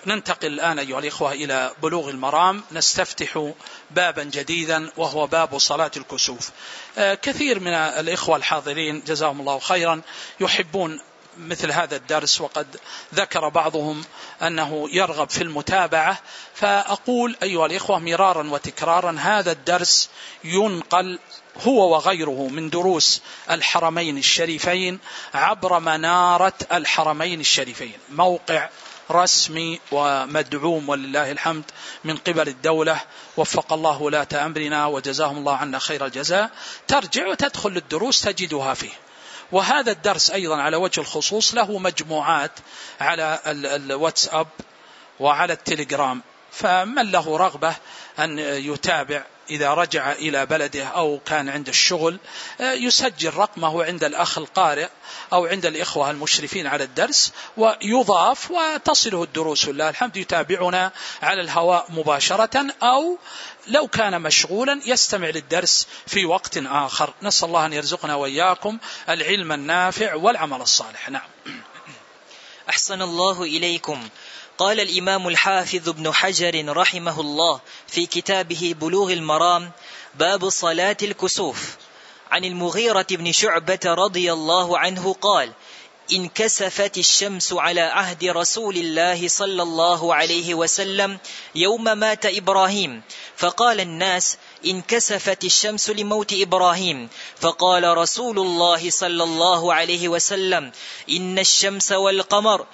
ننتقل الآن أيها الإخوة إلى بلوغ المرام، نستفتح بابا جديدا وهو باب صلاة الكسوف. كثير من الإخوة الحاضرين جزاهم الله خيرا يحبون مثل هذا الدرس، وقد ذكر بعضهم أنه يرغب في المتابعة، فأقول أيها الإخوة مرارا وتكرارا هذا الدرس ينقل هو وغيره من دروس الحرمين الشريفين عبر منارة الحرمين الشريفين، موقع رسمي ومدعوم ولله الحمد من قبل الدولة، وفق الله ولاة أمرنا وجزاهم الله عنا خير الجزاء. ترجع وتدخل الدروس تجدها فيه. وهذا الدرس أيضا على وجه الخصوص له مجموعات على الواتساب وعلى التليجرام، فمن له رغبة أن يتابع إذا رجع إلى بلده أو كان عند الشغل يسجل رقمه عند الأخ القارئ أو عند الإخوة المشرفين على الدرس ويضاف وتصله الدروس لله الحمد، يتابعنا على الهواء مباشرة، أو لو كان مشغولا يستمع للدرس في وقت آخر. نسأل الله أن يرزقنا وإياكم العلم النافع والعمل الصالح. نعم. أحسن الله إليكم. قال الإمام الحافظ ابن حجر رحمه الله في كتابه بلوغ المرام باب صلاة الكسوف عن المغيرة بن شعبة رضي الله عنه قال: انكسفت الشمس على عهد رسول الله صلى الله عليه وسلم يوم مات إبراهيم، فقال الناس: انكسفت الشمس لموت إبراهيم، فقال رسول الله صلى الله عليه وسلم: إن الشمس والقمر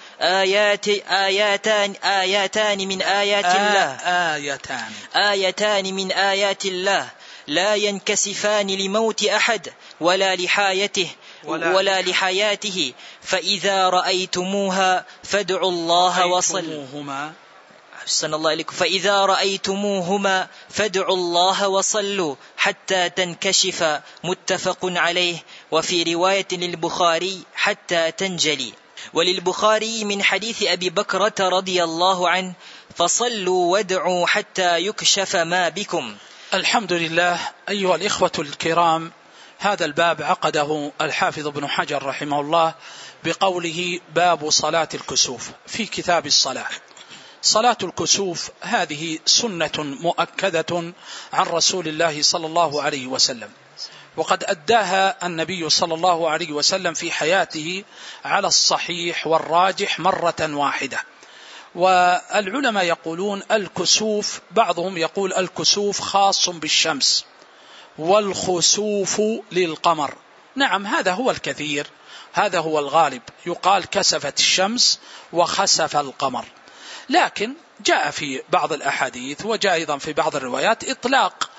آياتان من آيات الله، آيتان من آيات الله لا ينكسفان لموت أحد ولا لحياته فإذا رأيتموها فادعوا الله وصلوا. فإذا رأيتموهما فادعوا الله وصلوا حتى تنكشف، متفق عليه. وفي رواية للبخاري حتى تنجلي. وللبخاري من حديث أبي بكرة رضي الله عنه: فصلوا وادعوا حتى يكشف ما بكم. الحمد لله. أيها الإخوة الكرام، هذا الباب عقده الحافظ ابن حجر رحمه الله بقوله باب صلاة الكسوف في كتاب الصلاة. صلاة الكسوف هذه سنة مؤكدة عن رسول الله صلى الله عليه وسلم، وقد أداها النبي صلى الله عليه وسلم في حياته على الصحيح والراجح مرة واحدة. والعلماء يقولون الكسوف، بعضهم يقول الكسوف خاص بالشمس والخسوف للقمر. نعم، هذا هو الكثير، هذا هو الغالب، يقال كسفت الشمس وخسف القمر. لكن جاء في بعض الأحاديث وجاء أيضا في بعض الروايات إطلاق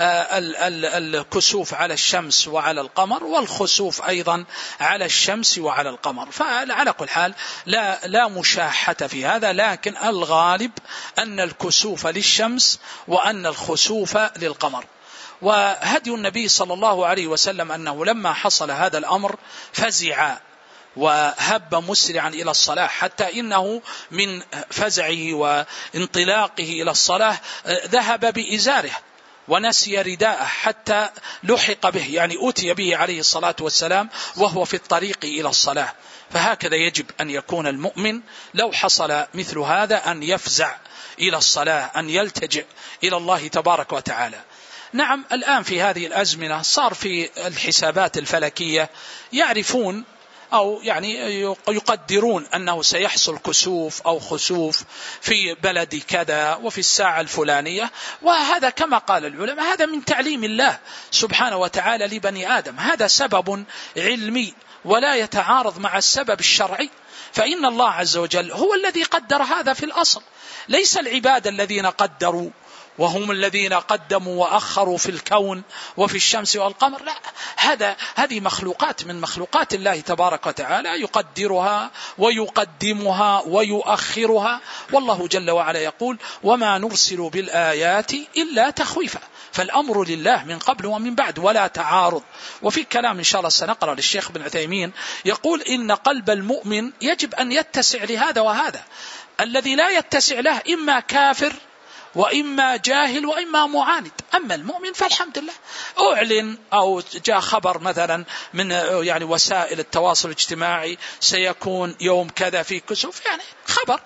الكسوف على الشمس وعلى القمر، والخسوف أيضا على الشمس وعلى القمر. فعلى كل حال لا مشاحة في هذا، لكن الغالب أن الكسوف للشمس وأن الخسوف للقمر. وهدي النبي صلى الله عليه وسلم أنه لما حصل هذا الأمر فزع وهب مسرعا إلى الصلاة، حتى إنه من فزعه وانطلاقه إلى الصلاة ذهب بإزاره ونسي رداءه حتى لحق به، يعني أتي به عليه الصلاة والسلام وهو في الطريق إلى الصلاة. فهكذا يجب أن يكون المؤمن لو حصل مثل هذا أن يفزع إلى الصلاة، أن يلتجئ إلى الله تبارك وتعالى. نعم، الآن في هذه الأزمنة صار في الحسابات الفلكية يعرفون أو يعني يقدرون أنه سيحصل كسوف أو خسوف في بلد كذا وفي الساعة الفلانية، وهذا كما قال العلماء هذا من تعليم الله سبحانه وتعالى لبني آدم، هذا سبب علمي ولا يتعارض مع السبب الشرعي، فإن الله عز وجل هو الذي قدر هذا في الأصل، ليس العباد الذين قدروا وهم الذين قدموا وأخروا في الكون وفي الشمس والقمر. لا، هذه مخلوقات من مخلوقات الله تبارك وتعالى، يقدرها ويقدمها ويؤخرها، والله جل وعلا يقول: وما نرسل بالآيات إلا تخويفا. فالأمر لله من قبل ومن بعد ولا تعارض. وفي كلام إن شاء الله سنقرأ للشيخ بن عثيمين يقول: إن قلب المؤمن يجب أن يتسع لهذا وهذا، الذي لا يتسع له إما كافر وإما جاهل وإما معاند. أما المؤمن فالحمد لله، أعلن أو جاء خبر مثلا من يعني وسائل التواصل الاجتماعي سيكون يوم كذا في كسوف، يعني خبر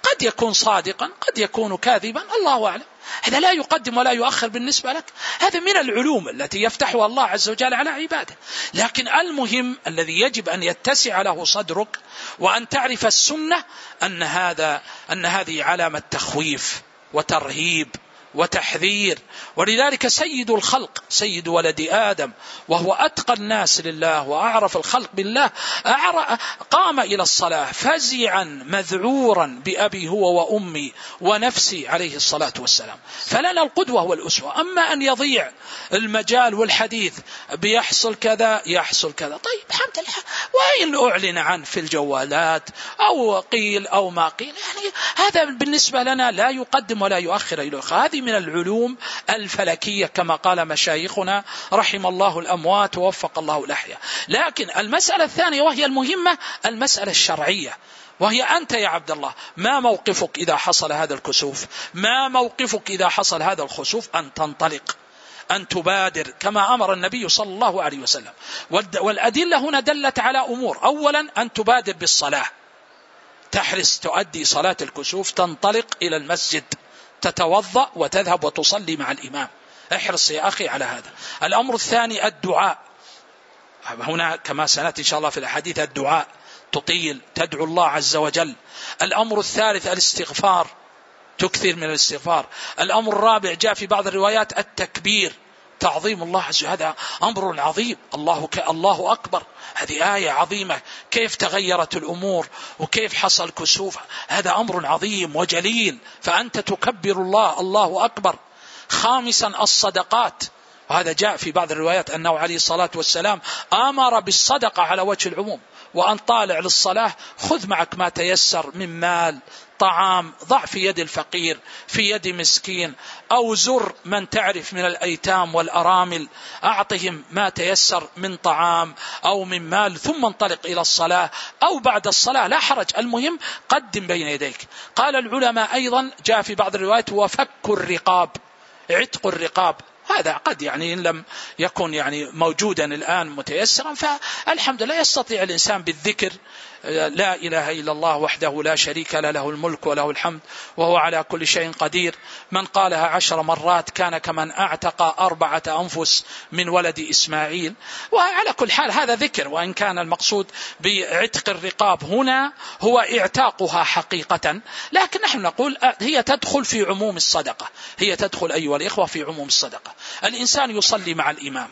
قد يكون صادقا قد يكون كاذبا، الله أعلم. هذا لا يقدم ولا يؤخر بالنسبة لك، هذا من العلوم التي يفتحها الله عز وجل على عباده. لكن المهم الذي يجب أن يتسع له صدرك وأن تعرف السنة أن هذه علامة تخويف وترهيب وتحذير. ولذلك سيد الخلق سيد ولد آدم وهو أتقى الناس لله وأعرف الخلق بالله قام إلى الصلاة فزعا مذعورا بأبي هو وأمي ونفسي عليه الصلاة والسلام. فلنا القدوة والأسوة. أما أن يضيع المجال والحديث بيحصل كذا يحصل كذا، طيب الحمد لله، وإن أعلن عنه في الجوالات أو قيل أو ما قيل، يعني هذا بالنسبة لنا لا يقدم ولا يؤخر إليه. هذه من العلوم الفلكية كما قال مشايخنا رحم الله الأموات ووفق الله الأحياء. لكن المسألة الثانية وهي المهمة المسألة الشرعية، وهي أنت يا عبد الله ما موقفك إذا حصل هذا الكسوف؟ ما موقفك إذا حصل هذا الخسوف؟ أن تنطلق، أن تبادر كما أمر النبي صلى الله عليه وسلم. والأدلة هنا دلت على أمور. أولا أن تبادر بالصلاة، تحرص تؤدي صلاة الكسوف، تنطلق إلى المسجد تتوضأ وتذهب وتصلي مع الإمام. احرص يا أخي على هذا. الأمر الثاني الدعاء، هنا كما سنأتي إن شاء الله في الحديث الدعاء، تطيل تدعو الله عز وجل. الأمر الثالث الاستغفار، تكثر من الاستغفار. الأمر الرابع جاء في بعض الروايات التكبير، تعظيم الله عز وجل، هذا أمر عظيم. الله أكبر، هذه آية عظيمة، كيف تغيرت الأمور وكيف حصل كسوف، هذا أمر عظيم وجليل، فأنت تكبر الله أكبر. خامسا الصدقات، وهذا جاء في بعض الروايات أنه عليه الصلاة والسلام أمر بالصدقة على وجه العموم، وأن طالع للصلاة خذ معك ما تيسر من مال، طعام، ضع في يد الفقير، في يد مسكين، أو زر من تعرف من الأيتام والأرامل، أعطهم ما تيسر من طعام أو من مال، ثم انطلق إلى الصلاة أو بعد الصلاة، لا حرج، المهم قدم بين يديك. قال العلماء أيضا جاء في بعض الروايات وفك الرقاب، عتق الرقاب، هذا قد يعني إن لم يكن يعني موجودا الآن متيسرا، فالحمد لله يستطيع الإنسان بالذكر لا إله إلا الله وحده لا شريك له، له الملك وله الحمد وهو على كل شيء قدير، من قالها 10 مرات كان كمن أعتق 4 أنفس من ولد إسماعيل. وعلى كل حال هذا ذكر، وإن كان المقصود بعتق الرقاب هنا هو اعتاقها حقيقة، لكن نحن نقول هي تدخل في عموم الصدقة، هي تدخل أيها الإخوة في عموم الصدقة. الإنسان يصلي مع الإمام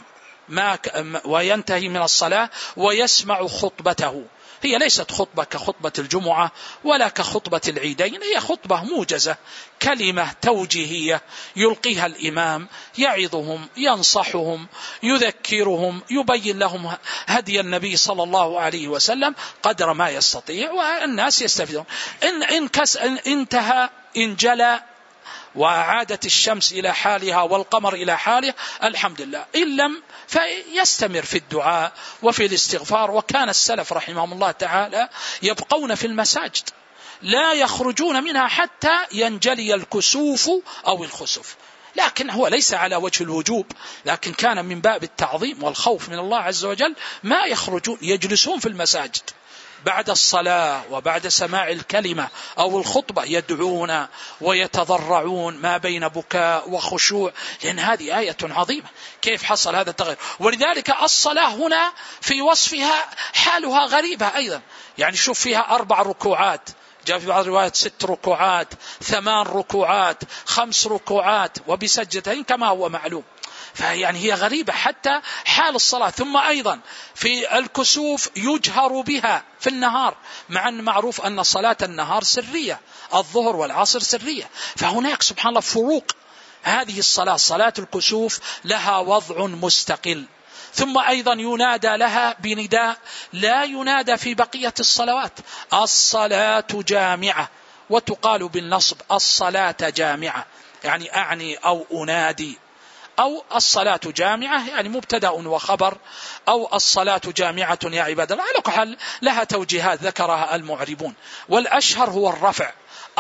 وينتهي من الصلاة ويسمع خطبته، هي ليست خطبة كخطبة الجمعة ولا كخطبة العيدين، هي خطبة موجزة، كلمة توجيهية يلقيها الإمام، يعظهم، ينصحهم، يذكرهم، يبين لهم هدي النبي صلى الله عليه وسلم قدر ما يستطيع، والناس يستفيدون. إن انتهى، إن جلى وعادت الشمس إلى حالها والقمر إلى حاله، الحمد لله. إن لم فيستمر في الدعاء وفي الاستغفار. وكان السلف رحمهم الله تعالى يبقون في المساجد لا يخرجون منها حتى ينجلي الكسوف أو الخسوف، لكن هو ليس على وجه الوجوب، لكن كان من باب التعظيم والخوف من الله عز وجل ما يخرجون، يجلسون في المساجد بعد الصلاة وبعد سماع الكلمة أو الخطبة يدعون ويتضرعون ما بين بكاء وخشوع، لأن هذه آية عظيمة. كيف حصل هذا التغير؟ ولذلك الصلاة هنا في وصفها حالها غريبة أيضا، يعني شوف فيها 4 ركوعات، جاء في بعض الروايات 6 ركوعات، 8 ركوعات، 5 ركوعات، وبسجدتين كما هو معلوم. فيعني هي غريبة حتى حال الصلاة. ثم أيضا في الكسوف يجهر بها في النهار، مع أن معروف أن صلاة النهار سرية، الظهر والعصر سرية، فهناك سبحان الله فروق. هذه الصلاة صلاة الكسوف لها وضع مستقل. ثم أيضا ينادى لها بنداء لا ينادى في بقية الصلوات، الصلاة جامعة، وتقال بالنصب الصلاة جامعة، يعني أعني أو أنادي، أو الصلاة جامعة يعني مبتدأ وخبر، أو الصلاة جامعة يا عباد الله. على كل حال لها توجيهات ذكرها المعربون، والأشهر هو الرفع،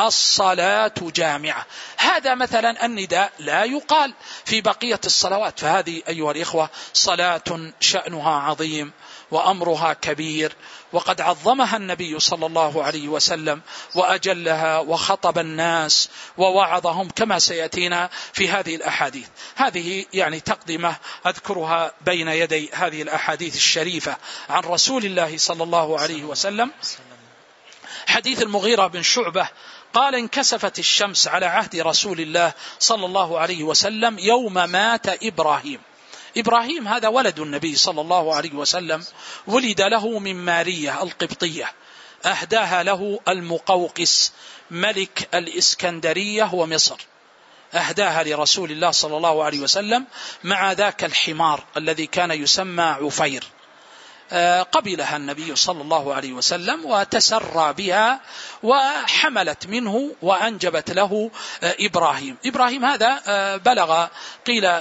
الصلاة جامعة. هذا مثلا النداء لا يقال في بقية الصلوات. فهذه أيها الإخوة صلاة شأنها عظيم وأمرها كبير، وقد عظمها النبي صلى الله عليه وسلم وأجلها وخطب الناس ووعظهم كما سيأتينا في هذه الأحاديث. هذه يعني تقدمة أذكرها بين يدي هذه الأحاديث الشريفة عن رسول الله صلى الله عليه وسلم. حديث المغيرة بن شعبة قال: انكسفت الشمس على عهد رسول الله صلى الله عليه وسلم يوم مات إبراهيم. إبراهيم هذا ولد النبي صلى الله عليه وسلم، ولد له من مارية القبطية، أهداها له المقوقس ملك الإسكندرية ومصر، أهداها لرسول الله صلى الله عليه وسلم مع ذاك الحمار الذي كان يسمى عفير. قبلها النبي صلى الله عليه وسلم وتسرى بها وحملت منه وأنجبت له إبراهيم. إبراهيم هذا بلغ قيل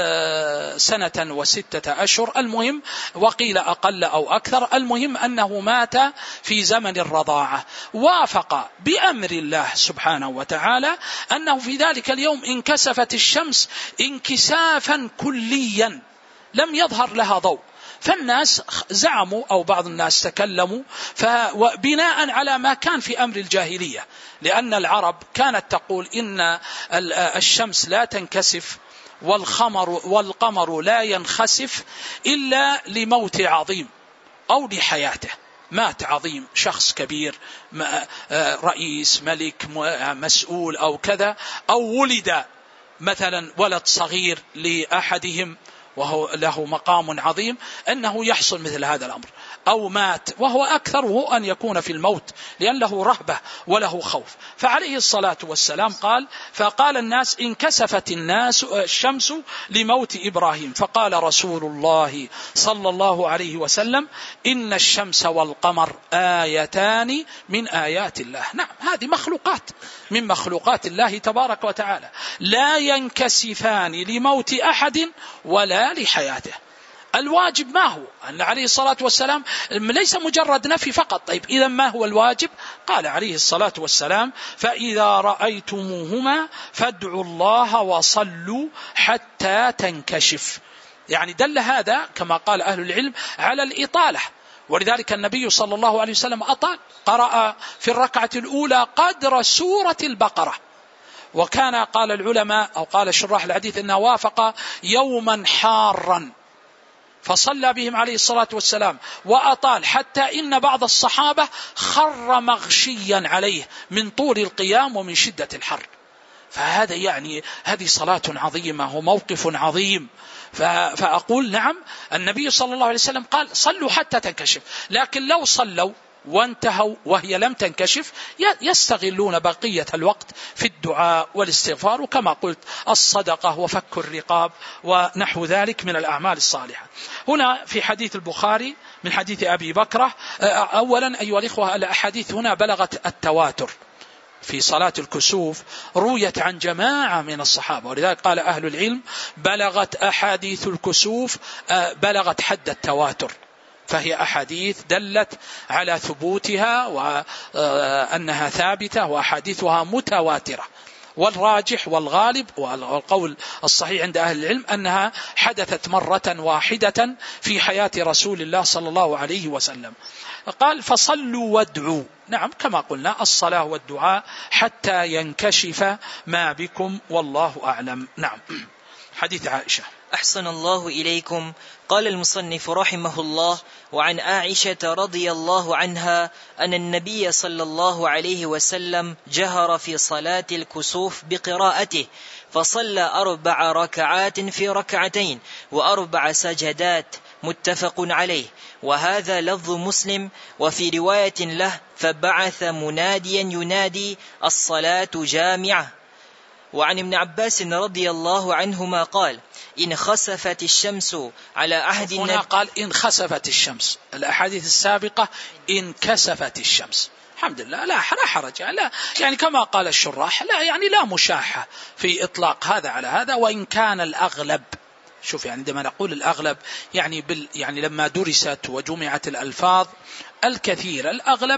1 و6 أشهر، المهم، وقيل أقل أو أكثر، المهم أنه مات في زمن الرضاعة. وافق بأمر الله سبحانه وتعالى أنه في ذلك اليوم انكسفت الشمس انكسافا كليا لم يظهر لها ضوء. فالناس زعموا أو بعض الناس تكلموا بناء على ما كان في أمر الجاهلية، لأن العرب كانت تقول إن الشمس لا تنكسف والقمر لا ينخسف إلا لموت عظيم أو لحياته، مات عظيم، شخص كبير، رئيس، ملك، مسؤول أو كذا، أو ولد مثلا ولد صغير لأحدهم وهو له مقام عظيم، أنه يحصل مثل هذا الأمر، أو مات وهو أكثره أن يكون في الموت لأن له رهبة وله خوف. فعليه الصلاة والسلام فقال الناس: انكسفت الشمس لموت إبراهيم. فقال رسول الله صلى الله عليه وسلم: إن الشمس والقمر آيتان من آيات الله. نعم، هذه مخلوقات من مخلوقات الله تبارك وتعالى، لا ينكسفان لموت أحد ولا لحياته. الواجب ما هو؟ أن عليه الصلاة والسلام ليس مجرد نفي فقط. طيب إذا ما هو الواجب؟ قال عليه الصلاة والسلام: فإذا رأيتموهما فادعوا الله وصلوا حتى تنكشف. يعني دل هذا كما قال أهل العلم على الإطالة، ولذلك النبي صلى الله عليه وسلم أطال، قرأ في الركعة الأولى قدر سورة البقرة، وكان قال العلماء أو قال شراح الحديث إنه وافق يوما حارا فصلى بهم عليه الصلاة والسلام وأطال، حتى إن بعض الصحابة خر مغشيا عليه من طول القيام ومن شدة الحر. فهذا يعني هذه صلاة عظيمة وموقف عظيم. فأقول نعم، النبي صلى الله عليه وسلم قال: صلوا حتى تنكشف. لكن لو صلوا وانتهوا وهي لم تنكشف يستغلون بقية الوقت في الدعاء والاستغفار، وكما قلت الصدقة وفك الرقاب ونحو ذلك من الأعمال الصالحة. هنا في حديث البخاري من حديث أبي بكرة، أولا أيها الإخوة الأحاديث هنا بلغت التواتر في صلاة الكسوف، رويت عن جماعة من الصحابة، ولذلك قال أهل العلم بلغت أحاديث الكسوف بلغت حد التواتر، فهي أحاديث دلت على ثبوتها وأنها ثابتة، وأحاديثها متواترة. والراجح والغالب والقول الصحيح عند أهل العلم أنها حدثت مرة واحدة في حياة رسول الله صلى الله عليه وسلم. قال: فصلوا وادعوا. نعم، كما قلنا الصلاة والدعاء حتى ينكشف ما بكم والله أعلم. نعم. حديث عائشة. أحسن الله إليكم. قال المصنف رحمه الله: وعن عائشة رضي الله عنها أن النبي صلى الله عليه وسلم جهر في صلاة الكسوف بقراءته، فصلى 4 ركعات في ركعتين و4 سجدات، متفق عليه. وهذا لفظ مسلم. وفي رواية له: فبعث مناديا ينادي: الصلاة جامعة. وعن ابن عباس رضي الله عنهما قال: إن خسفت الشمس على عهد هنا قال إن خسفت الشمس، الأحاديث السابقة إن كسفت الشمس. الحمد لله، لا حرج، لا يعني كما قال الشراح، لا يعني لا مشاحة في إطلاق هذا على هذا. وإن كان الأغلب، شوف يعني عندما نقول الأغلب يعني لما درست وجمعت الألفاظ الكثير، الأغلب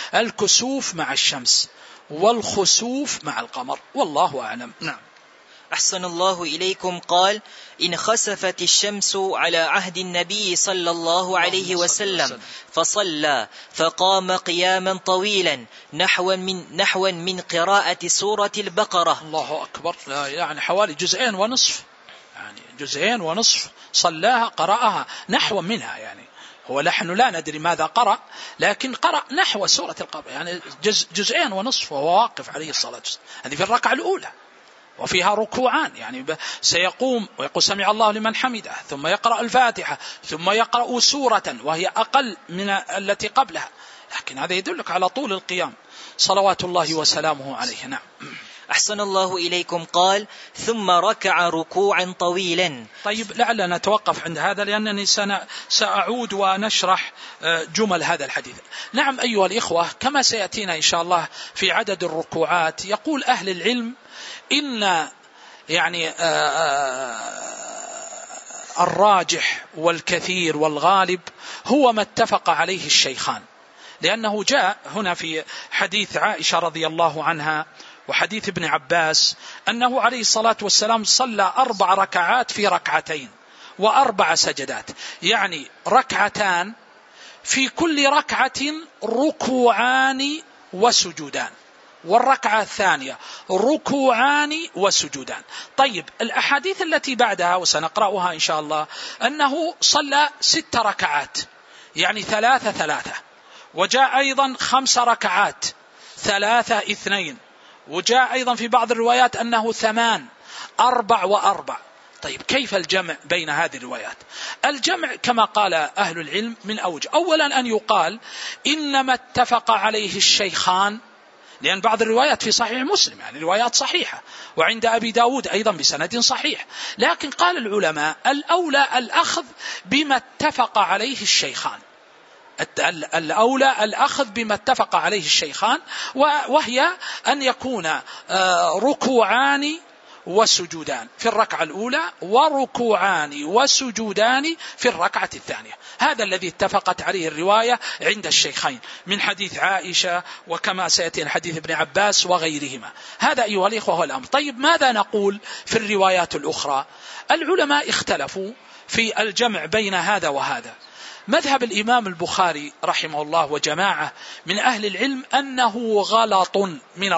الكسوف مع الشمس والخسوف مع القمر، والله أعلم. نعم. أحسن الله إليكم قال: إن خسفت الشمس على عهد النبي صلى الله عليه وسلم فصلى فقام قياما طويلا نحوا من قراءة سورة البقرة. الله أكبر، يعني حوالي جزئين ونصف، يعني جزئين ونصف صلاها قرأها نحو منها، يعني هو نحن لا ندري ماذا قرأ، لكن قرأ نحو سورة القمر، يعني جزئين ونصف وهو واقف عليه الصلاة والسلام. هذه في الركعة الأولى، وفيها ركوعان، يعني سيقوم ويقول سمع الله لمن حمده، ثم يقرأ الفاتحة، ثم يقرأ سورة وهي أقل من التي قبلها، لكن هذا يدلك على طول القيام صلوات الله وسلامه عليه. نعم. أحسن الله إليكم قال: ثم ركع ركوعا طويلا. طيب لعلنا نتوقف عند هذا، لأنني سأعود ونشرح جمل هذا الحديث. نعم أيها الإخوة، كما سيأتينا إن شاء الله في عدد الركوعات، يقول أهل العلم إن يعني الراجح والكثير والغالب هو ما اتفق عليه الشيخان، لأنه جاء هنا في حديث عائشة رضي الله عنها وحديث ابن عباس أنه عليه الصلاة والسلام صلى 4 ركعات في ركعتين و4 سجدات، يعني ركعتان في كل ركعة ركوعان وسجودان، والركعة الثانية ركوعان وسجودان. طيب الأحاديث التي بعدها وسنقرأها إن شاء الله أنه صلى 6 ركعات، يعني 3 وجاء أيضا 5 ركعات 3 2، وجاء أيضا في بعض الروايات أنه 8 4 و4. طيب كيف الجمع بين هذه الروايات؟ الجمع كما قال أهل العلم من أوجه. أولا أن يقال إنما اتفق عليه الشيخان، لأن بعض الروايات في صحيح مسلم يعني روايات صحيحة، وعند أبي داود أيضا بسند صحيح، لكن قال العلماء الأولى الأخذ بما اتفق عليه الشيخان، الأولى الأخذ بما اتفق عليه الشيخان، وهي أن يكون ركوعان وسجودان في الركعة الأولى وركوعان وسجودان في الركعة الثانية. هذا الذي اتفقت عليه الرواية عند الشيخين من حديث عائشة، وكما سيأتي حديث ابن عباس وغيرهما. هذا أيها الإخوة هو الأمر. طيب ماذا نقول في الروايات الأخرى؟ العلماء اختلفوا في الجمع بين هذا وهذا. مذهب الإمام البخاري رحمه الله وجماعة من أهل العلم أنه غلط من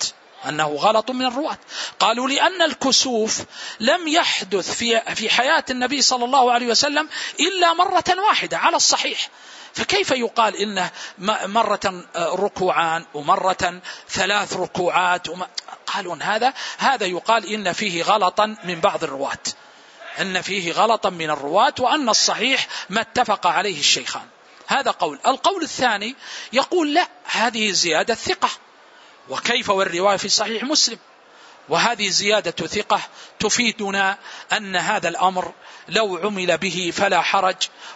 الرواة، قالوا لأن الكسوف لم يحدث في حياة النبي صلى الله عليه وسلم إلا مرة واحدة على الصحيح، فكيف يقال إنه مرة ركوعان ومرة 3 ركوعات؟ قالوا هذا يقال إن فيه غلطا من بعض الرواة، أن فيه غلطا من الرواة، وأن الصحيح ما اتفق عليه الشيخان. هذا قول. القول الثاني يقول لا، هذه زيادة ثقة، وكيف والرواية في صحيح مسلم، وهذه زيادة ثقة تفيدنا أن هذا الأمر لو عمل به فلا حرج،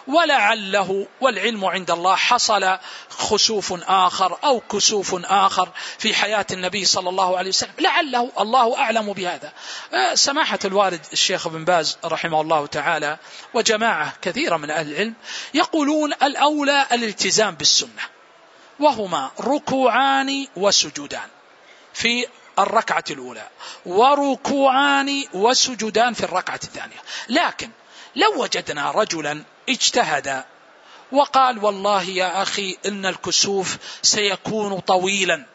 ولعله والعلم عند الله حصل خسوف آخر أو كسوف آخر في حياة النبي صلى الله عليه وسلم، لعله الله أعلم بهذا. سماحة الوالد الشيخ بن باز رحمه الله تعالى وجماعة كثيرة من أهل العلم يقولون الأولى الالتزام بالسنة، وهما ركوعان وسجودان في الركعة الأولى وركوعان وسجودان في الركعة الثانية. لكن لو وجدنا رجلا اجتهد وقال والله يا أخي إن الكسوف سيكون طويلا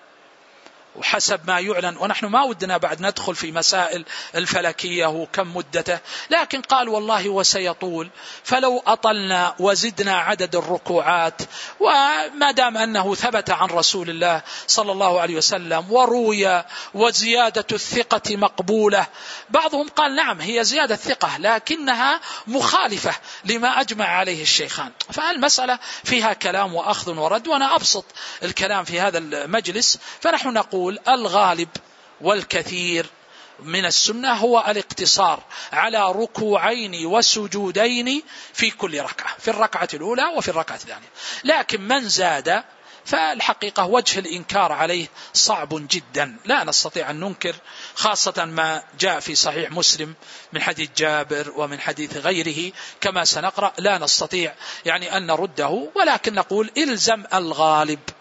وحسب ما يعلن، ونحن ما ودنا بعد ندخل في مسائل الفلكية وكم مدته، لكن قال والله وسيطول، فلو أطلنا وزدنا عدد الركوعات، وما دام أنه ثبت عن رسول الله صلى الله عليه وسلم وروي وزيادة الثقة مقبولة. بعضهم قال نعم هي زيادة ثقة لكنها مخالفة لما أجمع عليه الشيخان، فالمسألة فيها كلام وأخذ ورد، وأنا أبسط الكلام في هذا المجلس. فنحن نقول الغالب والكثير من السنة هو الاقتصار على ركوعين وسجودين في كل ركعة، في الركعة الأولى وفي الركعة الثانية. لكن من زاد فالحقيقة وجه الإنكار عليه صعب جدا، لا نستطيع أن ننكر، خاصة ما جاء في صحيح مسلم من حديث جابر ومن حديث غيره كما سنقرأ، لا نستطيع يعني أن نرده، ولكن نقول إلزم الغالب،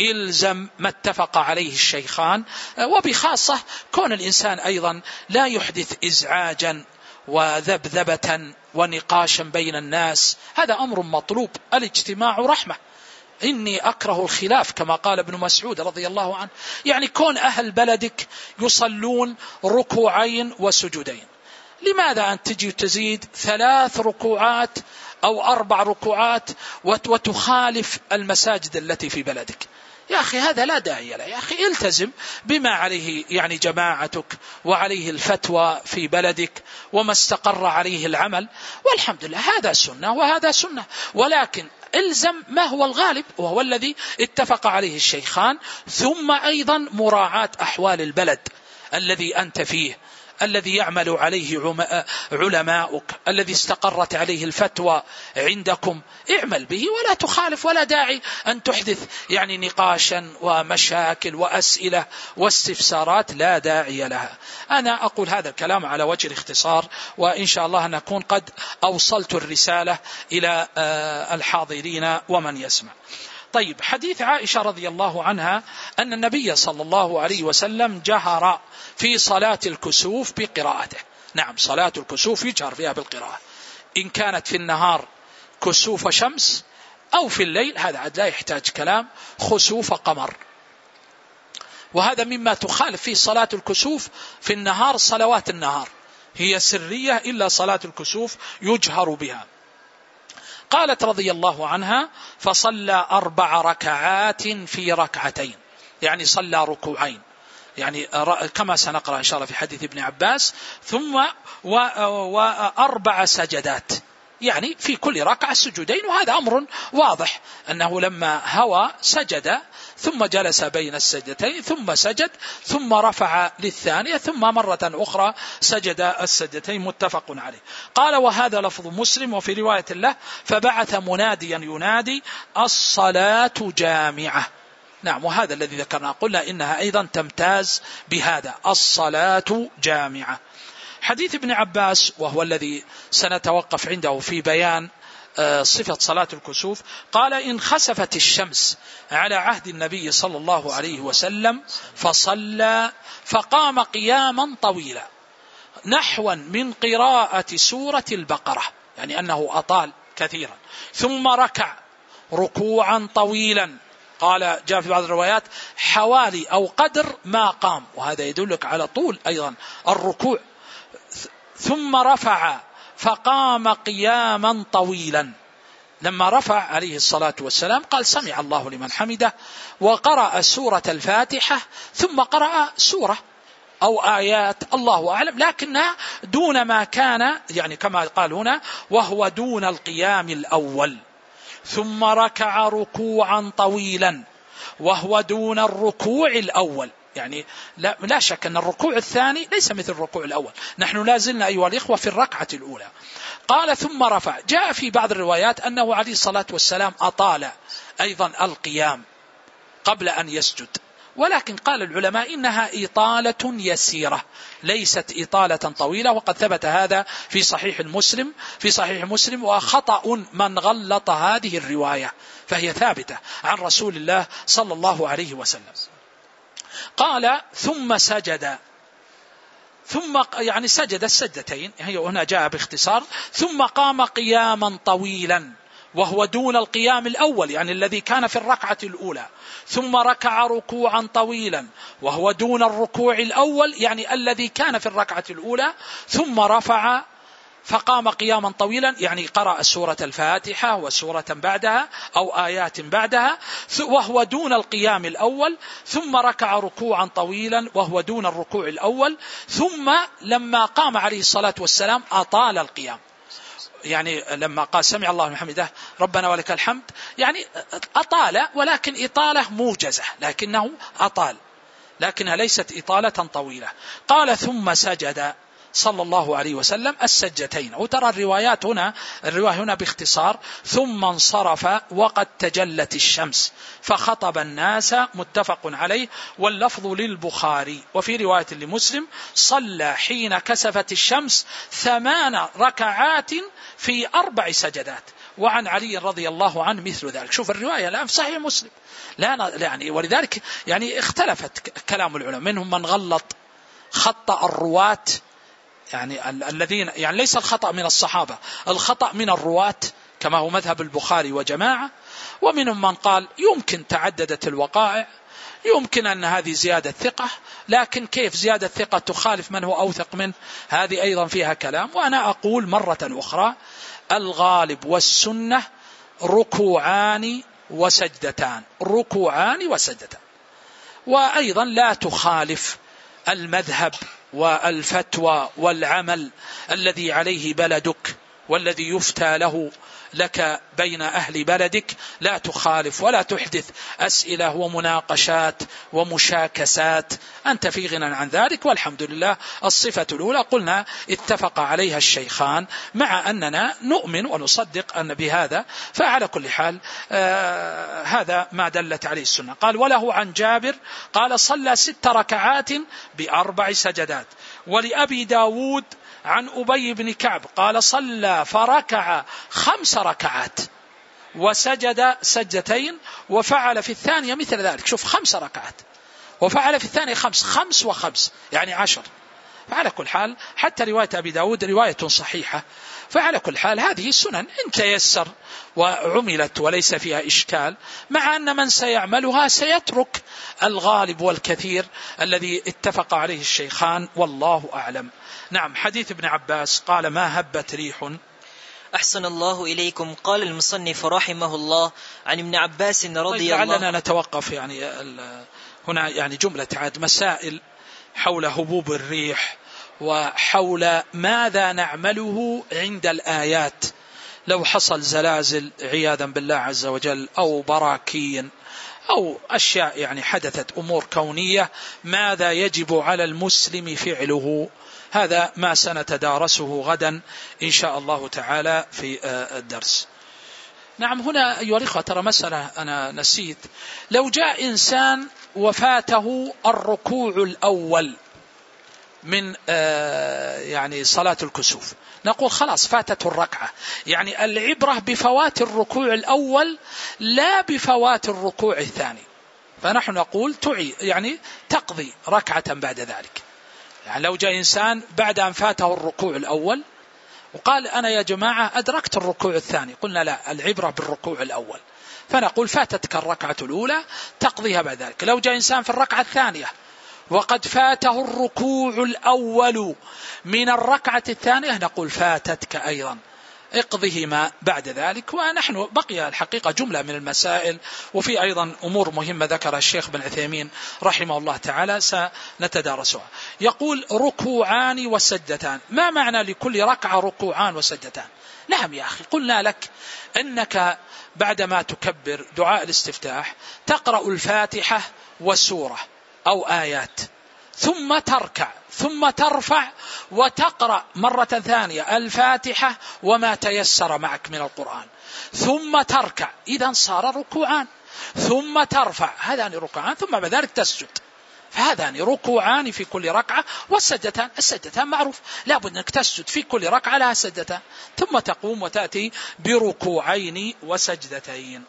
إلزم ما اتفق عليه الشيخان، وبخاصة كون الإنسان أيضا لا يحدث إزعاجا وذبذبة ونقاشا بين الناس، هذا أمر مطلوب. الاجتماع رحمة، إني أكره الخلاف كما قال ابن مسعود رضي الله عنه. يعني كون أهل بلدك يصلون ركوعين وسجودين، لماذا أن تجي تزيد 3 ركوعات أو 4 ركوعات وتخالف المساجد التي في بلدك؟ يا أخي هذا لا داعي له. يا أخي التزم بما عليه يعني جماعتك وعليه الفتوى في بلدك وما استقر عليه العمل، والحمد لله هذا سنة وهذا سنة. ولكن الزم ما هو الغالب وهو الذي اتفق عليه الشيخان، ثم أيضا مراعاة أحوال البلد الذي أنت فيه، الذي يعمل عليه علماؤك، الذي استقرت عليه الفتوى عندكم، اعمل به ولا تخالف، ولا داعي أن تحدث يعني نقاشا ومشاكل وأسئلة واستفسارات لا داعي لها. أنا أقول هذا الكلام على وجه الاختصار، وإن شاء الله أن أكون قد أوصلت الرسالة إلى الحاضرين ومن يسمع. طيب، حديث عائشة رضي الله عنها أن النبي صلى الله عليه وسلم جهر في صلاة الكسوف بقراءته. نعم، صلاة الكسوف يجهر فيها بالقراءة، إن كانت في النهار كسوف شمس أو في الليل هذا لا يحتاج كلام، خسوف قمر. وهذا مما تخالف فيه صلاة الكسوف في النهار. صلوات النهار هي سرية إلا صلاة الكسوف يجهر بها. قالت رضي الله عنها: فصلى 4 ركعات في ركعتين، يعني صلى ركوعين، يعني كما سنقرأ إن شاء الله في حديث ابن عباس، ثم 4 سجدات، يعني في كل ركعة سجودين. وهذا أمر واضح أنه لما هوى سجد ثم جلس بين السجدتين ثم سجد ثم رفع للثانية ثم مرة أخرى سجد السجدتين، متفق عليه. قال: وهذا لفظ مسلم. وفي رواية له: فبعث مناديا ينادي: الصلاة جامعة. نعم، وهذا الذي ذكرنا، قلنا إنها أيضا تمتاز بهذا، الصلاة جامعة. حديث ابن عباس وهو الذي سنتوقف عنده في بيان صفة صلاة الكسوف، قال: إن خسفت الشمس على عهد النبي صلى الله عليه وسلم فصلى فقام قياما طويلا نحوا من قراءة سورة البقرة، يعني أنه أطال كثيرا، ثم ركع ركوعا طويلا، قال جاء في بعض الروايات حوالي أو قدر ما قام، وهذا يدلك على طول أيضا الركوع، ثم رفع فقام قياما طويلا. لما رفع عليه الصلاة والسلام قال: سمع الله لمن حمده، وقرأ سورة الفاتحة ثم قرأ سورة أو آيات الله أعلم، لكنها دون ما كان، يعني كما قال هنا: وهو دون القيام الأول. ثم ركع ركوعا طويلا وهو دون الركوع الأول، يعني لا شك أن الركوع الثاني ليس مثل الركوع الأول، نحن لازلنا أيها الإخوة في الركعة الأولى. قال: ثم رفع. جاء في بعض الروايات أنه عليه الصلاة والسلام أطال أيضا القيام قبل أن يسجد، ولكن قال العلماء إنها إطالة يسيرة ليست إطالة طويلة، وقد ثبت هذا في صحيح مسلم، وخطأ من غلط هذه الرواية، فهي ثابتة عن رسول الله صلى الله عليه وسلم. قال: ثم سجد، ثم يعني سجد السجدتين، هي هنا جاء باختصار، ثم قام قياما طويلا وهو دون القيام الأول، يعني الذي كان في الركعة الأولى، ثم ركع ركوعا طويلا وهو دون الركوع الأول، يعني الذي كان في الركعة الأولى، ثم رفع فقام قياما طويلا، يعني قرأ سورة الفاتحة وسورة بعدها أو آيات بعدها وهو دون القيام الأول، ثم ركع ركوعا طويلا وهو دون الركوع الأول، ثم لما قام عليه الصلاة والسلام أطال القيام، يعني لما قال: سمع الله لمن حمده ربنا ولك الحمد، يعني أطال، ولكن إطالة موجزة، لكنه أطال، لكنها ليست إطالة طويلة. قال: ثم سجد صلى الله عليه وسلم السجدتين. وترى الرواية هنا باختصار: ثم انصرف وقد تجلت الشمس فخطب الناس، متفق عليه، واللفظ للبخاري. وفي رواية لمسلم: صلى حين كسفت الشمس 8 ركعات في 4 سجدات. وعن علي رضي الله عنه مثل ذلك. شوف الرواية الآن في صحيح مسلم، لا يعني ولذلك يعني اختلفت كلام العلماء، منهم من غلط خطأ الرواة، يعني الذين يعني ليس الخطأ من الصحابة، الخطأ من الرواة كما هو مذهب البخاري وجماعة، ومنهم من قال يمكن تعددت الوقائع، يمكن أن هذه زيادة ثقة، لكن كيف زيادة ثقة تخالف من هو أوثق منه؟ هذه أيضا فيها كلام. وأنا أقول مرة أخرى الغالب والسنة ركوعان وسجدتان، ركوعان وسجدتان. وأيضا لا تخالف المذهب والفتوى والعمل الذي عليه بلدك والذي يفتى له لك بين أهل بلدك، لا تخالف ولا تحدث أسئلة ومناقشات ومشاكسات، أنت في غنى عن ذلك. والحمد لله الصفة الأولى قلنا اتفق عليها الشيخان، مع أننا نؤمن ونصدق أن بهذا. فعلى كل حال هذا ما دلت عليه السنة. قال وله عن جابر قال صلى 6 ركعات ب4 سجدات. ولأبي داود عن أبي بن كعب قال صلى فركع 5 ركعات وسجد سجدتين، وفعل في الثانية مثل ذلك. شوف 5 ركعات وفعل في الثانية 5، 5 و5 يعني 10. فعلى كل حال حتى رواية أبي داود رواية صحيحة. فعلى كل حال هذه السنن إن تيسر وعملت وليس فيها إشكال، مع أن من سيعملها سيترك الغالب والكثير الذي اتفق عليه الشيخان، والله أعلم. نعم. حديث ابن عباس قال ما هبت ريح. أحسن الله إليكم. قال المصنف رحمه الله عن ابن عباس رضي الله. لعلنا نتوقف يعني هنا يعني جملة عاد مسائل حول هبوب الريح وحول ماذا نعمله عند الآيات، لو حصل زلازل عياذا بالله عز وجل أو براكين أو أشياء يعني حدثت أمور كونية، ماذا يجب على المسلم فعله؟ هذا ما سنتدارسه غدا إن شاء الله تعالى في الدرس. نعم. هنا أيها الإخوة ترى مسألة أنا نسيت، لو جاء إنسان وفاته الركوع الأول من يعني صلاة الكسوف، نقول خلاص فاتته الركعة، يعني العبرة بفوات الركوع الأول لا بفوات الركوع الثاني. فنحن نقول يعني تقضي ركعة بعد ذلك. يعني لو جاء إنسان بعد أن فاته الركوع الأول وقال أنا يا جماعة أدركت الركوع الثاني، قلنا لا، العبرة بالركوع الأول، فنقول فاتتك الركعة الأولى تقضيها بعد ذلك. لو جاء إنسان في الركعة الثانية وقد فاته الركوع الأول من الركعة الثانية، نقول فاتتك أيضا، اقضهما بعد ذلك. ونحن بقي الحقيقة جملة من المسائل، وفي أيضا أمور مهمة ذكرها الشيخ بن عثيمين رحمه الله تعالى سنتدارسها. يقول ركوعان وسجدتان. ما معنى لكل ركعة ركوعان وسجدتان؟ نعم يا أخي، قلنا لك أنك بعدما تكبر دعاء الاستفتاح تقرأ الفاتحة والسورة أو آيات، ثم تركع، ثم ترفع وتقرأ مرة ثانية الفاتحة وما تيسر معك من القرآن، ثم تركع، إذن صار ركوعان، ثم ترفع، هذان ركوعان، ثم بعد ذلك تسجد، فهذان ركوعان في كل ركعة. والسجدتان، السجدتان معروف لابد أنك تسجد في كل ركعة لها سجدتان، ثم تقوم وتأتي بركوعين وسجدتين.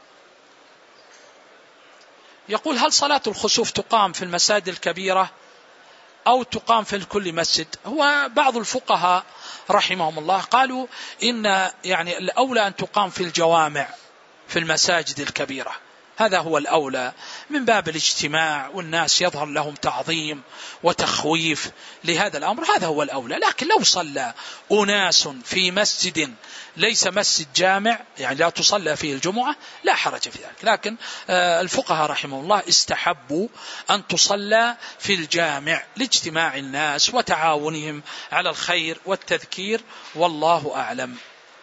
يقول هل صلاة الخسوف تقام في المساجد الكبيرة أو تقام في كل مسجد؟ هو بعض الفقهاء رحمهم الله قالوا إن يعني الأولى أن تقام في الجوامع في المساجد الكبيرة، هذا هو الأولى من باب الاجتماع والناس يظهر لهم تعظيم وتخويف لهذا الأمر، هذا هو الأولى. لكن لو صلى أناس في مسجد ليس مسجد جامع يعني لا تصلى فيه الجمعة لا حرج في ذلك، لكن الفقهاء رحمه الله استحبوا أن تصلى في الجامع لاجتماع الناس وتعاونهم على الخير والتذكير، والله أعلم.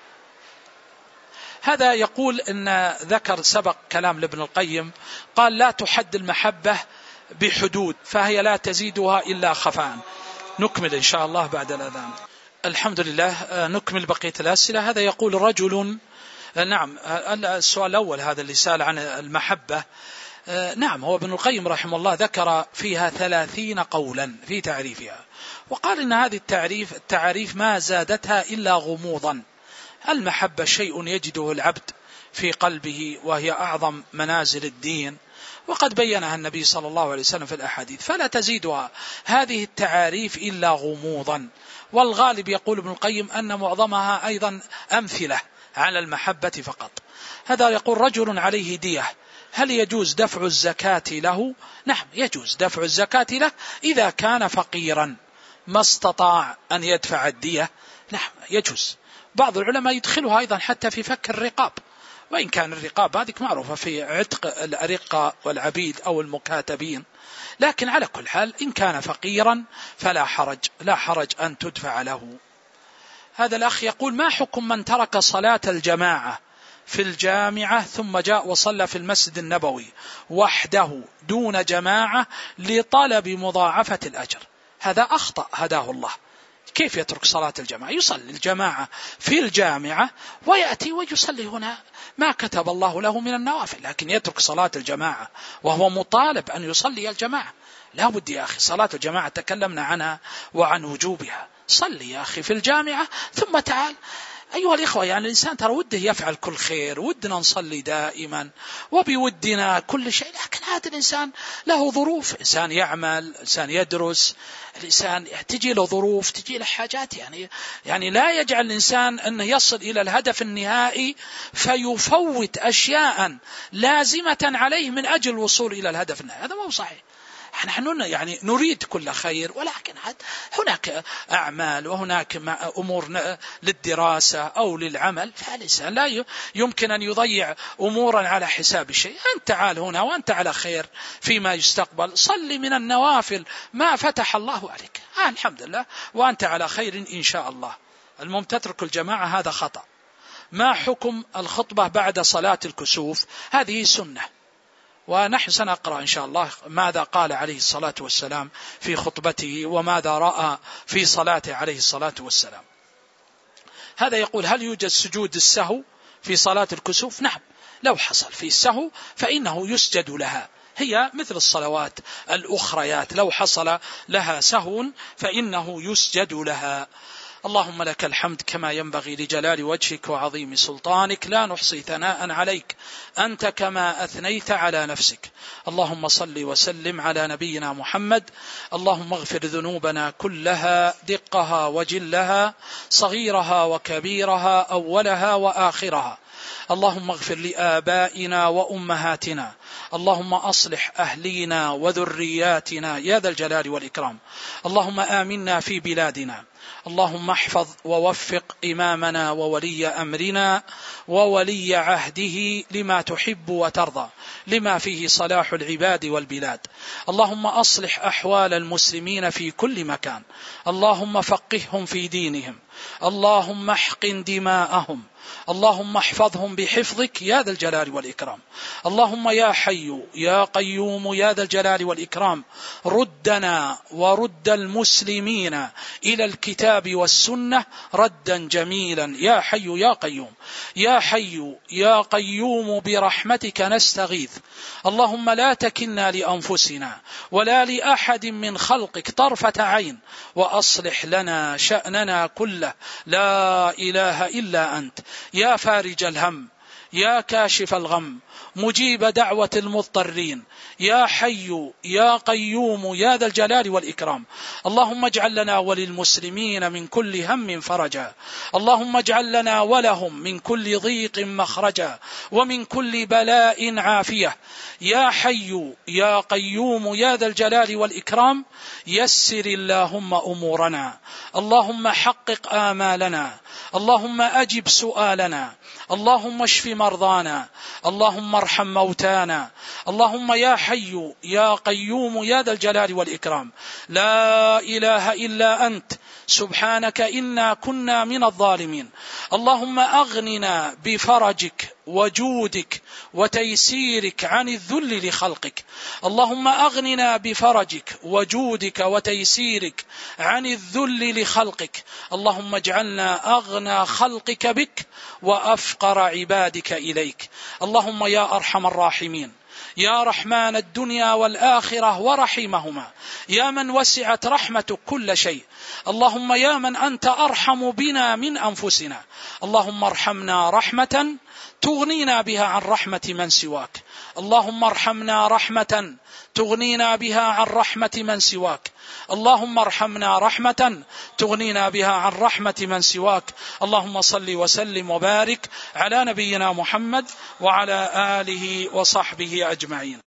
هذا يقول إن ذكر سبق كلام لابن القيم، قال لا تحد المحبة بحدود فهي لا تزيدها إلا خفاء. نكمل إن شاء الله بعد الأذان. الحمد لله. نكمل بقية الأسئلة. هذا يقول رجل، نعم السؤال الأول هذا اللي سأل عن المحبة، نعم هو ابن القيم رحمه الله ذكر فيها 30 قولا في تعريفها، وقال إن هذه التعريف ما زادتها إلا غموضا، المحبة شيء يجده العبد في قلبه، وهي أعظم منازل الدين، وقد بينها النبي صلى الله عليه وسلم في الأحاديث، فلا تزيدها هذه التعاريف إلا غموضا. والغالب يقول ابن القيم أن معظمها أيضا أمثلة على المحبة فقط. هذا يقول رجل عليه دية، هل يجوز دفع الزكاة له؟ نعم يجوز دفع الزكاة له إذا كان فقيرا ما استطاع أن يدفع الدية، نعم يجوز. بعض العلماء يدخلها أيضا حتى في فك الرقاب، وإن كان الرقاب هذه معروفة في عتق الأرقة والعبيد أو المكاتبين، لكن على كل حال إن كان فقيرا فلا حرج، لا حرج أن تدفع له. هذا الأخ يقول: ما حكم من ترك صلاة الجماعة في الجامعة ثم جاء وصلى في المسجد النبوي وحده دون جماعة لطلب مضاعفة الأجر؟ هذا أخطأ هداه الله. كيف يترك صلاة الجماعة؟ يصلي الجماعة في الجامعة ويأتي ويصلي هنا ما كتب الله له من النوافل، لكن يترك صلاة الجماعة وهو مطالب أن يصلي الجماعة. لا بد يا أخي، صلاة الجماعة تكلمنا عنها وعن وجوبها. صلي يا أخي في الجامعة ثم تعال. أيها الإخوة، يعني الإنسان ترى وده يفعل كل خير، ودنا نصلي دائما وبودنا كل شيء، لكن هذا الإنسان له ظروف، إنسان يعمل، إنسان يدرس، الإنسان تجي له ظروف، تجي له حاجات، يعني لا يجعل الإنسان أنه يصل إلى الهدف النهائي فيفوت أشياء لازمة عليه من أجل الوصول إلى الهدف النهائي. هذا ما هو صحيح. نحن يعني نريد كل خير، ولكن هناك أعمال وهناك أمور للدراسة أو للعمل، فالإنسان لا يمكن أن يضيع أمورا على حساب شيء. أنت تعال هنا وأنت على خير فيما يستقبل، صلي من النوافل ما فتح الله عليك، الحمد لله، وأنت على خير إن شاء الله. المهم تترك الجماعة، هذا خطأ. ما حكم الخطبة بعد صلاة الكسوف؟ هذه سنة، ونحن سنقرأ إن شاء الله ماذا قال عليه الصلاة والسلام في خطبته وماذا رأى في صلاته عليه الصلاة والسلام. هذا يقول: هل يوجد سجود السهو في صلاة الكسوف؟ نعم، لو حصل في السهو فإنه يسجد لها، هي مثل الصلوات الأخريات، لو حصل لها سهو فإنه يسجد لها. اللهم لك الحمد كما ينبغي لجلال وجهك وعظيم سلطانك، لا نحصي ثناء عليك أنت كما أثنيت على نفسك. اللهم صل وسلم على نبينا محمد. اللهم اغفر ذنوبنا كلها دقها وجلها، صغيرها وكبيرها، أولها وآخرها. اللهم اغفر لآبائنا وأمهاتنا. اللهم أصلح أهلينا وذرياتنا يا ذا الجلال والإكرام. اللهم آمنا في بلادنا. اللهم احفظ ووفق إمامنا وولي أمرنا وولي عهده لما تحب وترضى، لما فيه صلاح العباد والبلاد. اللهم أصلح أحوال المسلمين في كل مكان. اللهم فقههم في دينهم. اللهم احقن دماءهم. اللهم احفظهم بحفظك يا ذا الجلال والإكرام. اللهم يا حي يا قيوم يا ذا الجلال والإكرام، ردنا ورد المسلمين إلى الكتاب والسنة ردا جميلا يا حي يا قيوم. يا حي يا قيوم برحمتك نستغيث. اللهم لا تكلنا لأنفسنا ولا لأحد من خلقك طرفة عين، وأصلح لنا شأننا كله. لا إله إلا أنت يا فارج الهم، يا كاشف الغم، مجيب دعوة المضطرين، يا حي يا قيوم يا ذا الجلال والإكرام. اللهم اجعل لنا وللمسلمين من كل هم فرجا. اللهم اجعل لنا ولهم من كل ضيق مخرجا ومن كل بلاء عافية. يا حي يا قيوم يا ذا الجلال والإكرام، يسر اللهم أمورنا. اللهم حقق آمالنا. اللهم أجب سؤالنا. اللهم اشف مرضانا. اللهم ارحم موتانا. اللهم يا حي يا قيوم يا ذا الجلال والإكرام، لا إله إلا أنت سبحانك إنا كنا من الظالمين. اللهم أغننا بفرجك وجودك وتيسيرك عن الذل لخلقك. اللهم أغننا بفرجك وجودك وتيسيرك عن الذل لخلقك. اللهم اجعلنا أغنى خلقك بك وأفقر عبادك إليك. اللهم يا أرحم الراحمين يا رحمن الدنيا والآخرة ورحيمهما، يا من وسعت رحمتك كل شيء، اللهم يا من أنت أرحم بنا من أنفسنا، اللهم ارحمنا رحمة تغنينا بها عن رحمة من سواك، اللهم ارحمنا رحمة تغنينا بها عن رحمة من سواك، اللهم ارحمنا رحمة تغنينا بها عن رحمة من سواك. اللهم صل وسلم وبارك على نبينا محمد وعلى آله وصحبه أجمعين.